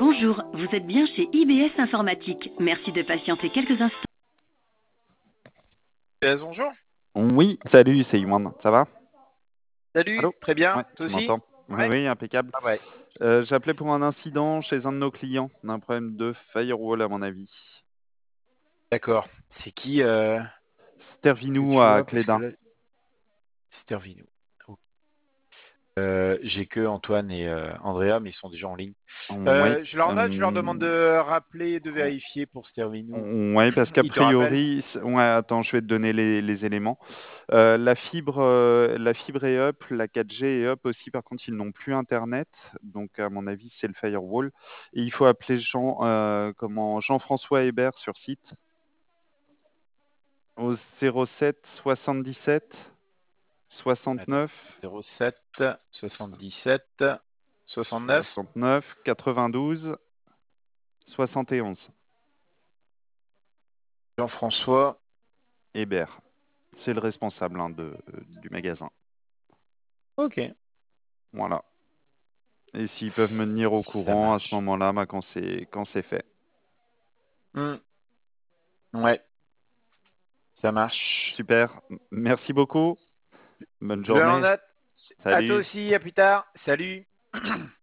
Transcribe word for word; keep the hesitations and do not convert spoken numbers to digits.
Bonjour, vous êtes bien chez I B S Informatique. Merci de patienter quelques instants. Euh, bonjour. Oui, salut, c'est Yuan, ça va? Salut, Allô? très bien. Ouais, Toi tu aussi? m'entends? Oui, Ouais. oui, impeccable. Ah ouais. Euh, j'appelais pour un incident chez un de nos clients. On a un problème de firewall, à mon avis. D'accord. C'est qui euh, que Stervinou tu à vois? Parce que Cléda. là, Stervino. Ok. Euh, j'ai que Antoine et euh, Andrea, mais ils sont déjà en ligne. Oui, Euh, je leur note, je leur demande euh, de rappeler et de vérifier pour Stervino. oui, parce qu'a Ils te rappellent? priori, c'est- ouais, attends, je vais te donner les, les éléments. Euh, la fibre, euh, la fibre est up, la quatre G est up aussi. Par contre, ils n'ont plus Internet, donc à mon avis, c'est le firewall. Et il faut appeler Jean, euh, comment, Jean-François Hébert sur site au zéro sept soixante-dix-sept Attends. soixante-neuf zéro sept soixante-dix-sept soixante-neuf. soixante-neuf quatre-vingt-douze soixante et onze. Jean-François. Hébert, c'est le responsable hein, de, du magasin. Ok. Voilà. Et s'ils peuvent me tenir au Ça courant à ce marche. moment-là, bah, quand c'est quand c'est fait. Hmm. Ouais, ça marche. Super. Merci beaucoup. Bonne Je leur journée. note. À toi Salut. aussi, à plus tard. Salut.